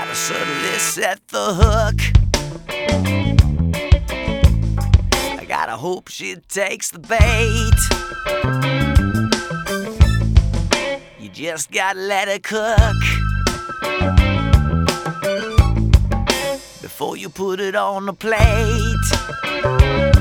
gotta certainly set the hook. I gotta hope she takes the bait. You just gotta let her cook before you put it on the plate.